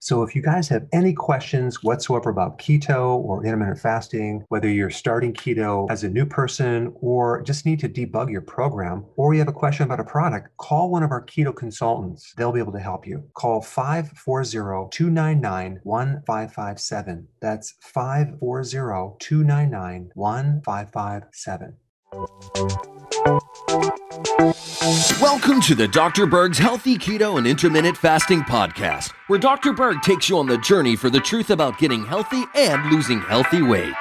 So if you guys have any questions whatsoever about keto or intermittent fasting, whether you're starting keto as a new person or just need to debug your program, or you have a question about a product, call one of our keto consultants. They'll be able to help you. Call 540-299-1557. That's 540-299-1557. Welcome to the Dr. Berg's Healthy Keto and Intermittent Fasting Podcast, where Dr. Berg takes you on the journey for the truth about getting healthy and losing healthy weight.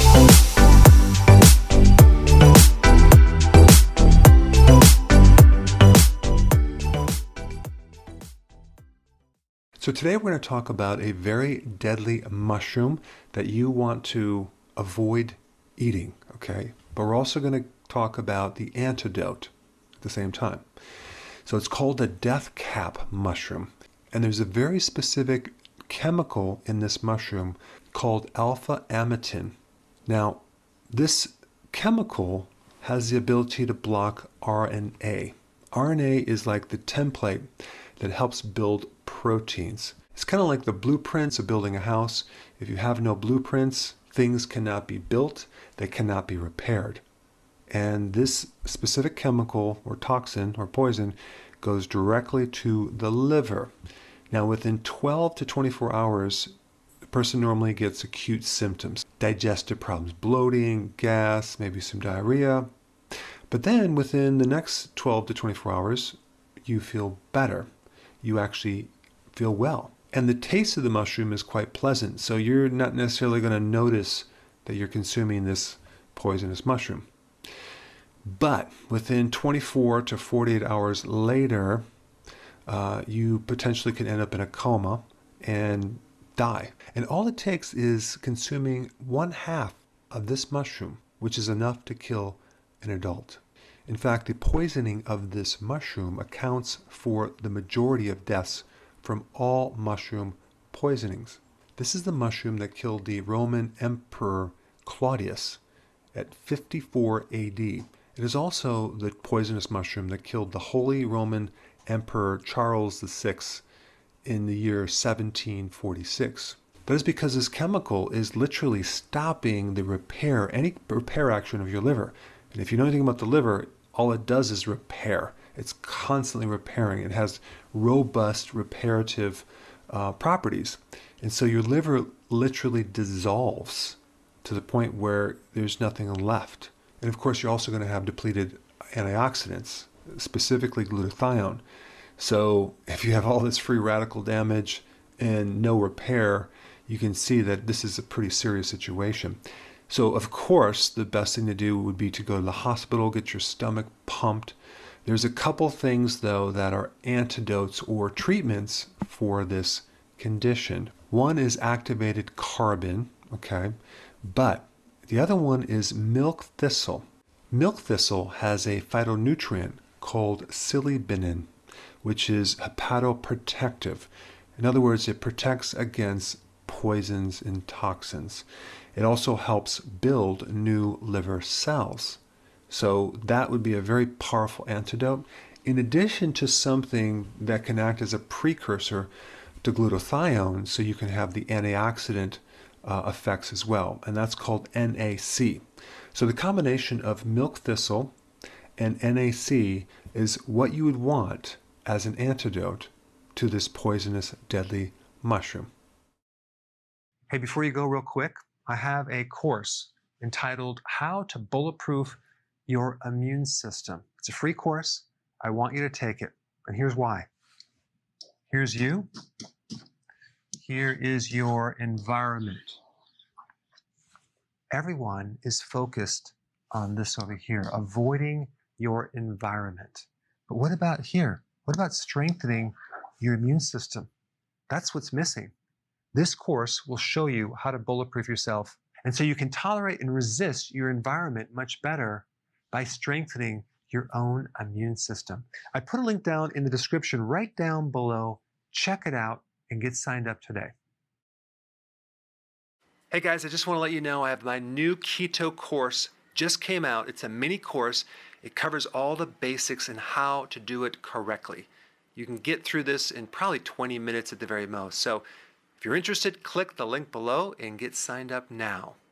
So today we're going to talk about a very deadly mushroom that you want to avoid eating, okay? But we're also going to talk about the antidote at the same time. So it's called the death cap mushroom. And there's a very specific chemical in this mushroom called alpha-amytin. Now, this chemical has the ability to block RNA. RNA is like the template that helps build proteins. It's kind of like the blueprints of building a house. If you have no blueprints, things cannot be built, they cannot be repaired. And this specific chemical or toxin or poison goes directly to the liver. Now, within 12 to 24 hours, the person normally gets acute symptoms, digestive problems, bloating, gas, maybe some diarrhea. But then within the next 12 to 24 hours, you feel better. You actually feel well. And the taste of the mushroom is quite pleasant. So you're not necessarily going to notice that you're consuming this poisonous mushroom. But within 24 to 48 hours later, you potentially could end up in a coma and die. And all it takes is consuming 1/2 of this mushroom, which is enough to kill an adult. In fact, the poisoning of this mushroom accounts for the majority of deaths from all mushroom poisonings. This is the mushroom that killed the Roman Emperor Claudius at 54 AD. It is also the poisonous mushroom that killed the Holy Roman Emperor Charles VI in the year 1746. That is because this chemical is literally stopping the any repair action of your liver. And if you know anything about the liver, all it does is repair. It's constantly repairing. It has robust reparative properties. And so your liver literally dissolves to the point where there's nothing left. And of course, you're also going to have depleted antioxidants, specifically glutathione. So if you have all this free radical damage and no repair, you can see that this is a pretty serious situation. So of course, the best thing to do would be to go to the hospital, get your stomach pumped. There's a couple things, though, that are antidotes or treatments for this condition. One is activated carbon, okay? But the other one is milk thistle. Milk thistle has a phytonutrient called silibinin, which is hepatoprotective. In other words, it protects against poisons and toxins. It also helps build new liver cells. So that would be a very powerful antidote, in addition to something that can act as a precursor to glutathione, so you can have the antioxidant effects as well, and that's called NAC. So the combination of milk thistle and NAC is what you would want as an antidote to this poisonous, deadly mushroom. Hey, before you go real quick, I have a course entitled How to Bulletproof Your Immune System. It's a free course. I want you to take it. And here's why. Here's you. Here is your environment. Everyone is focused on this over here, avoiding your environment. But what about here? What about strengthening your immune system? That's what's missing. This course will show you how to bulletproof yourself. And so you can tolerate and resist your environment much better by strengthening your own immune system. I put a link down in the description right down below. Check it out and get signed up today. Hey guys, I just want to let you know I have my new keto course just came out. It's a mini course. It covers all the basics and how to do it correctly. You can get through this in probably 20 minutes at the very most. So If you're interested, click the link below and get signed up now.